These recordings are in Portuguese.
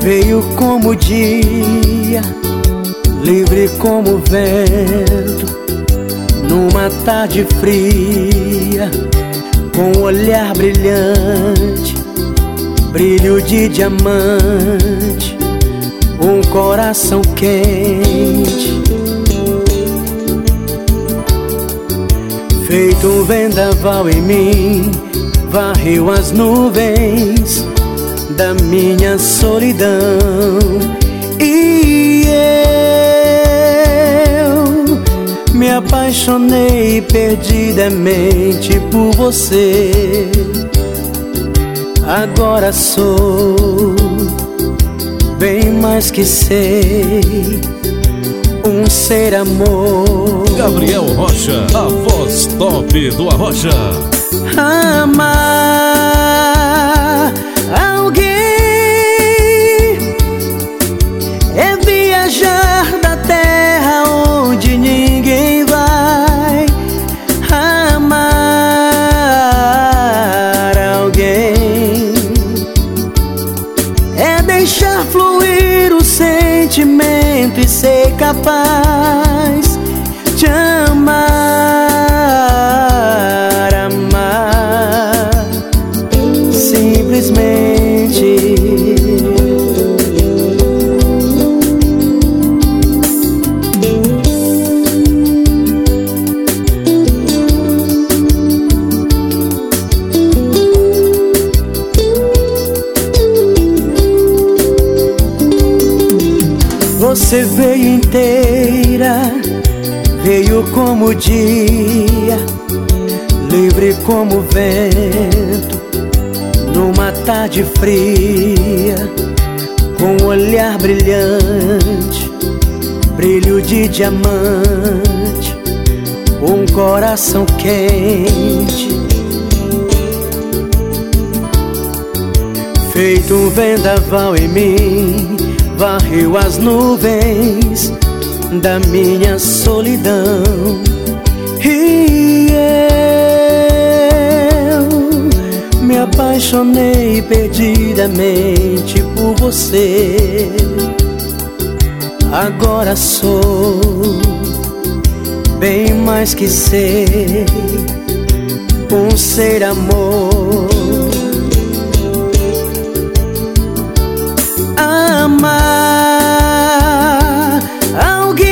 Veio como o dia, livre como o vento, numa tarde fria, com um olhar brilhante, brilho de diamante, um coração quente. Feito um vendaval em mim, varreu as nuvens da minha solidão, e eu me apaixonei perdidamente por você. Agora sou bem mais que sei, um ser amor. Gabriel Rocha, a voz top do Arrocha. Amar alguém é viajar da terra onde ninguém vai. Amar alguém é deixar fluir o sentimento e ser capaz de amar, amar simplesmente. Você veio inteira, veio como o dia, livre como o vento, numa tarde fria, com um olhar brilhante, brilho de diamante, um coração quente. Feito um vendaval em mim, varreu as nuvens da minha solidão, e eu me apaixonei perdidamente por você. Agora sou bem mais que sei, um ser amor. Amar alguém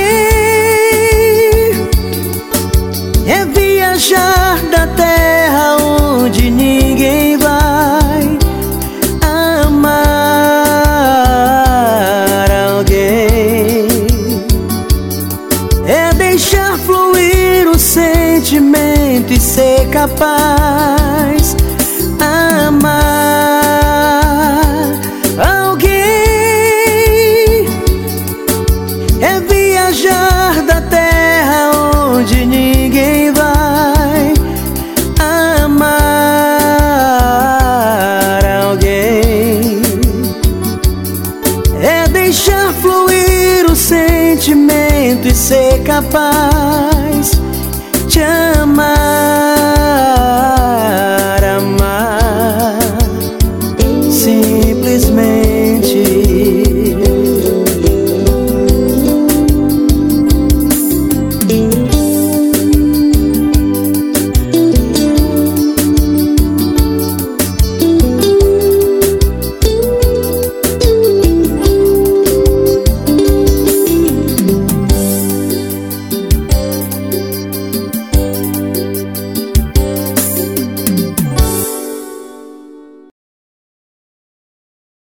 é viajar da terra onde ninguém vai. Amar alguém é deixar fluir o sentimento e ser capaz. Amar alguém é viajar da terra onde ninguém vai. Amar alguém é deixar fluir o sentimento e ser capaz de amar.